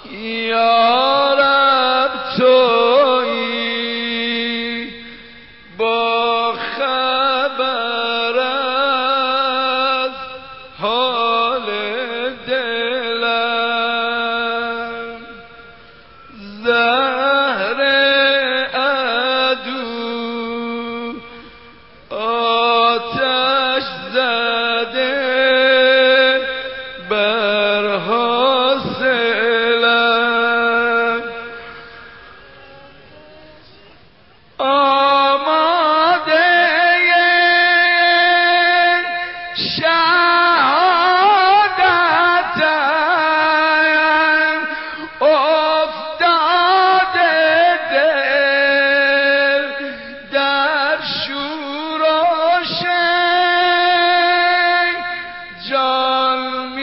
یارب تویی با خبر از حال دلم، زهر عدو آتش زده بر حاصلم، آماده شهادتم، افتاده دل در شور و شی، جان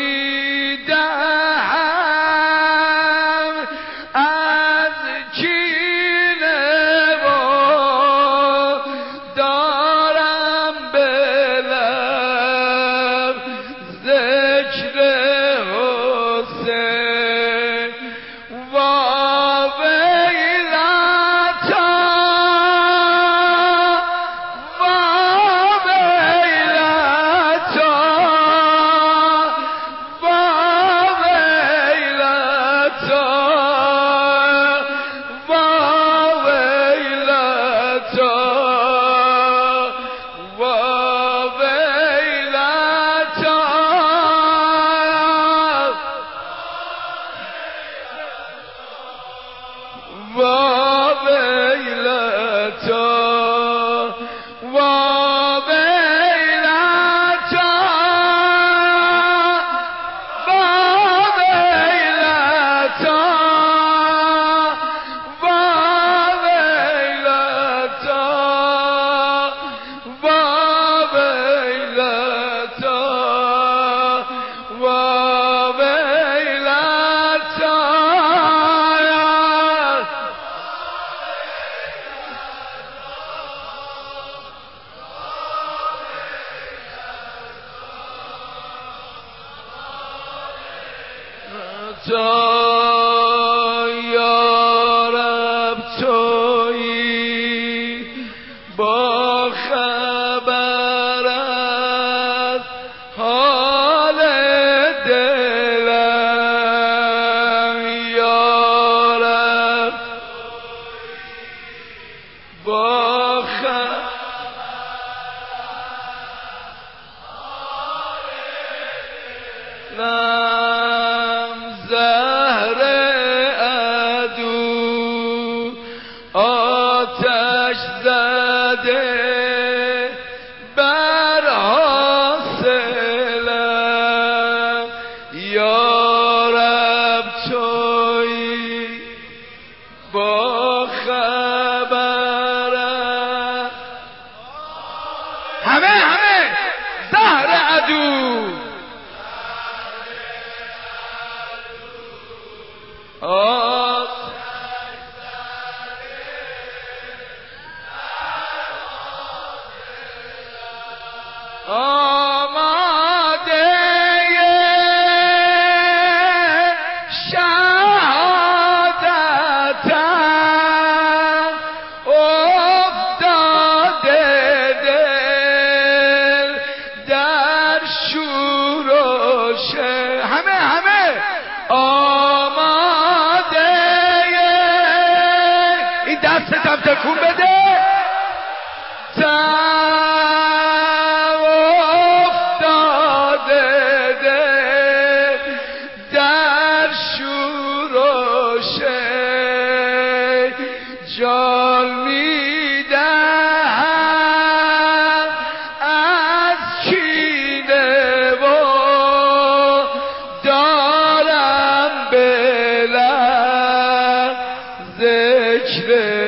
میدهم از کینه و دارم به لب ذکر حسین. واویلتا واویلتا واویلتا واویلتا واویلتا واویلتا واویلتا واویلتا واویلتا واویلتا واویلتا یارب تویی با خبر از حال دلم، یارب با خبر زهر عدو آتش زده بر حاصلم، یارب تویی با خبر همه زهر عدو آماده شهادتم، افتاده دل در شور و شی، همه آماده. این دستتم تکون بده. افتاده دل در شور و شی، جان میدهم از کینه و دارم به لب ذکر